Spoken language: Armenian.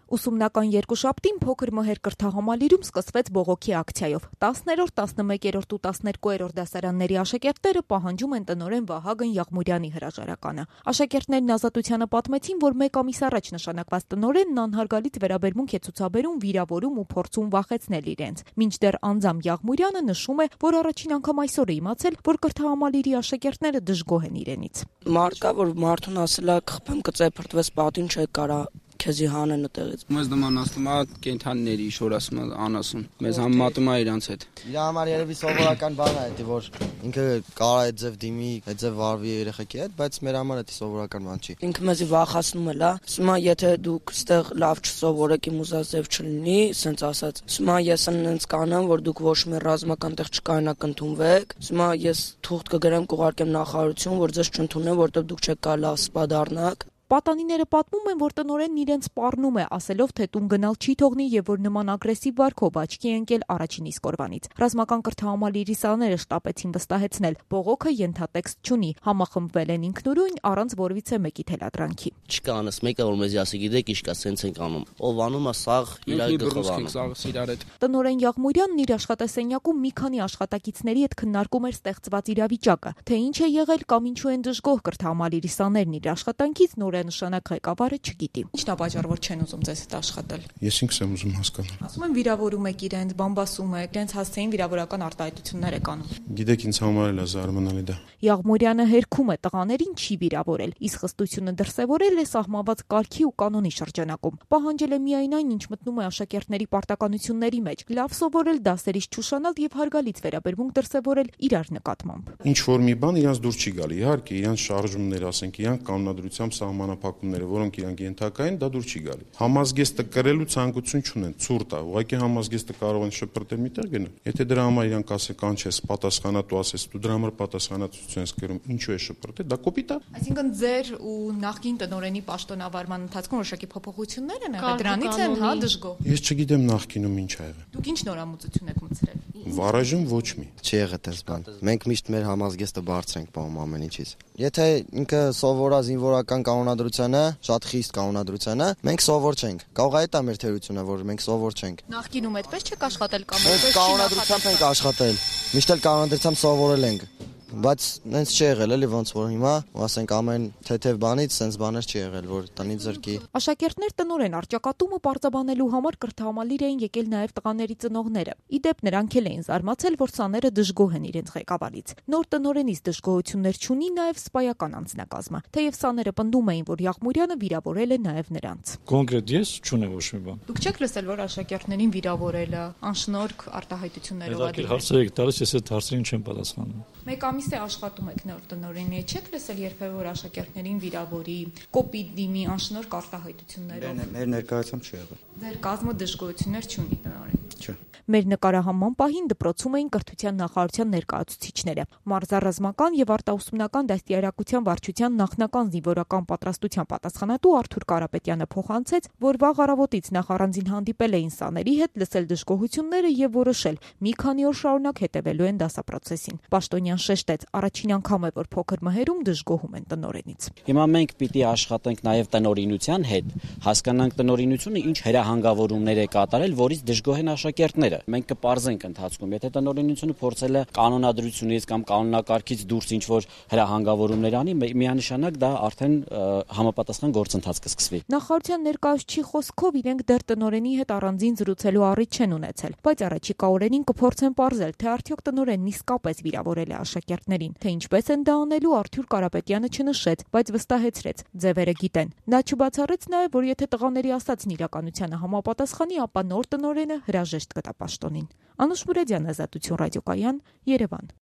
Ուսումնական երկուշաբթին փոքր մհեր կրթահամալիրում սկսվեց բողոքի ակցիայով։ 10-րդ, 11-րդ ու 12-րդ դասարանների աշակերտները պահանջում են տնօրեն Վահագն Եղմուրյանի հրաժարականը։ Աշակերտներն Ազատությանը պատմեցին, որ 1 ամիս առաջ նշանակված տնօրենն անհարգալից վերաբերմունք է ցուցաբերում, վիրավորում ու փորձում վախեցնել իրենց։ Մինչդեռ անձամ Եղմուրյանը նշում է, որ առաջին անգամ այսօր է իմացել, որ կրթահամալիրի աշակերտները դժգոհ են իրենից։ Մարկա, որ մարդուն ասել է խփեմ կծե փրտվես պատին չէ կարա քեզի հանեն այդտեղից։ Մեզ նման ասում է կենթանիների շոր ասում է անասուն։ Մեզ համեմատում է իրանց հետ։ Իր համար երևի սովորական բան է, որ ինքը կարա այդ ձև դիմի, այդ ձև վարվի երեխեքի հետ, բայց մեր համար դա սովորական բան չի։ Ինքը մեզի վախացնում է, լա։ Ասում է եթե դուք ստեղ լավ չսովորեք իմ ուզած ձև չլինի, սենց ասած։ Ասում է ես ինձ կանեմ, որ դուք ոչ մի ռազմական տեղ չկայանաք ընդունվեք։ Ասում է ես թուղթ կգրեմ կուղարկեմ նախարարություն, որ ձեզ չընդունեն, որտեղ դուք չեք կարա լավ սպա դառնաք։ Պատանիները պատմում են, որ տնօրենն իրենց սպառնում է, ասելով, թե տուն գնալ չի թողնի եւ որ նման ագրեսիվ վարքով աչքի ընկել առաջին իսկ օրվանից։ Ռազմական կրթահամալիրի սաները շտապեցին վստահեցնել, բողոքը ենթատեքստ չունի, համախմբվել են ինքնուրույն առանց որևիցե մեկի թելադրանքի։ Չկա անս մեկը, որ մեզ ասի գիտեք ինչ կա, սենց ենք անում։ Ով անում է սաղ իրար գխվանում։ Տնօրեն Եղմուրյանն իր աշխատասենյակում մի քանի աշխատակիցների հետ քննարկում էր ստեղծված իրավիճակը, թե ինչ է եղել կամ ինչու են դժգոհ կրթահամալիրի սաներն իր աշխատանքից նշանակ ղեկավարը չգիտի։ Ինչն է պատճառը, որ չեն ուզում ձեզ հետ աշխատել։ Ես ինքս եմ ուզում հասկանալ։ Ասում են վիրավորում եք իրենց, բամբասում եք, իրենց հասցեին վիրավորական արտահայտություններ եք անում։ Գիտեք, ինձ համար էլ է զարմանալի դա։ Եղմուրյանը հերքում է տղաներին չի վիրավորել, իսկ խստությունը դրսևորել է սահմանված կարգի ու կանոնի շրջանակում։ Պահանջել է միայն այն, ինչ մտնում է աշակերտների պարտականությունների մեջ՝ լավ սովորել, դասերից չուշանալ եւ հարգալից վերաբերմունք դրսևորել իրար նկատմամբ։ Ինչ որ մի բան իրանց դուր չի գալի, իհարկե, իրանց շարժումներ, ասենք, իրանք կանոնադրությամբ սահմանափակումները, որոնք իրանք ենթակա են, դա դուր չի գալի։ Համազգեստը կրելու ցանկություն չունեն, ցուրտ է, ուղղակի համազգեստը կարող են շփրտել միտեղ գնալ։ Եթե դրա համար իրանք ասեն կանչես, պատասխանատու ասես, դու դրա համար պատասխանատվություն ես կրում, ինչու է շփրտել, դա կոպիտ է։ Այսինքն ձեր ու նախկին տնօրենի պաշտոնավարման ընթացքում որոշակի փոփոխություններ են եղել, դրանից են հա դժգոհ։ Ես չգիտեմ նախկինում ինչ ա եղել։ Դուք ինչ նորամուծություն եք մտցրել։ Վարաժում ոչ մի։ Չի եղել այդպես բան։ Մենք միշտ մեր համազգեստը բարձր ենք պահում ամեն ինչից։ Եթե ինքը սովորա զինվորական կանոնադրությանը, շատ խիստ կանոնադրությանը, մենք սովոր չենք։ Կարող է դա մեր թերությունը, որ մենք սովոր չենք։ Նախկինում այդպես չեք աշխատել կամ այդպես կանոնադրությամբ ենք աշխատել։ Միշտ էլ կանոնադրությամբ սովորել ենք։ Բայց նենց չի եղել էլի ոնց որ հիմա, ասենք ամեն թեթև բանից սենց բաներ չի եղել, որ տնից զրկի։ Աշակերտներ տնօրեն արճակատումը պարզաբանելու համար կրթահամալիր էին եկել նաև տղաների ծնողները։ Իդեպ նրանք էլ էին զարմացել, որ սաները դժգոհ են իրենց ղեկավարից։ Նոր տնօրենից դժգոհություններ չունի նաև սպայական անձնակազմը, թեև սաները պնդում էին, որ Եղմուրյանը վիրավորել է նաև նրանց։ Կոնկրետ ես չունեմ ոչ մի բան։ Դուք չեք լսել, որ աշակերտներին վիրավորելը անշնորհք արտահայտություններով է։ Հարցեր եք տալիս, ես այդ հարցերին չեմ պատասխանում։ Մեկ ամիս է աշխատում եք նոր տնօրենի, չեք լսել երբևէ որ աշակերտներին վիրավորի, կոպիտ դիմի, անշնորհք արտահայտություններով։ Մեր ներկայությամբ չի եղել։ Ձեր կազմը դժգոհություններ չունի տնօրեն։ Չէ։ Մեր նկարահանման պահին դպրոցում էին կրթության նախարարության ներկայացուցիչները։ Մարզառազմական եւ արտաուսումնական դաստիարակության վարչության նախնական զինվորական պատրաստության պատասխանատու Արթուր Կարապետյանը փոխանցեց, որ վաղ առավոտից նախ առանձին հանդիպել էին սաների հետ, լսել դժգոհությունները եւ որոշել մի քանի օր շարունակ հետևելու են դասապրոցեսին։ Պաշտոնյան շեշտեց, առաջին անգամ է, որ փոքր մհերում դժգոհում են տնօրենից։ Հիմա մենք պիտի աշխատենք նաեւ տնօրինության հետ, հասկանանք տնօրինությունը ինչ հրահանգավորումներ է կատարել, որից դժգոհ են աշակերտները։ Մենք կպարզենք ընթացքում, եթե տնօրինությունը փորձել է կանոնադրությունից կամ կանոնակարգից դուրս ինչ-որ հրահանգավորումներ անի, միանշանակ դա արդեն համապատասխան գործընթաց կսկսվի։ Նախարարության ներկայացուցիչի խոսքով իրենք դեռ տնօրենի հետ առանձին զրուցելու առիթ չեն ունեցել, բայց առաջիկա օրերին կփորձեն պարզել, թե արդյոք տնօրենն իսկապես վիրավորել է աշակերտներին, թե ինչպես են դա անելու Արթուր Կարապետյանը չնշեց, բայց վստահեցրեց, ձևերը գիտեն։ Նա չբացառեց նաև, որ եթե տղաների ասածն իրականությանը համապատասխանի, ապա նոր տնօրենը հրաժեշտ կտա պաշտոնին։ Անուշ Մուրադյան, Ազատություն ռադիոկայան, Երևան։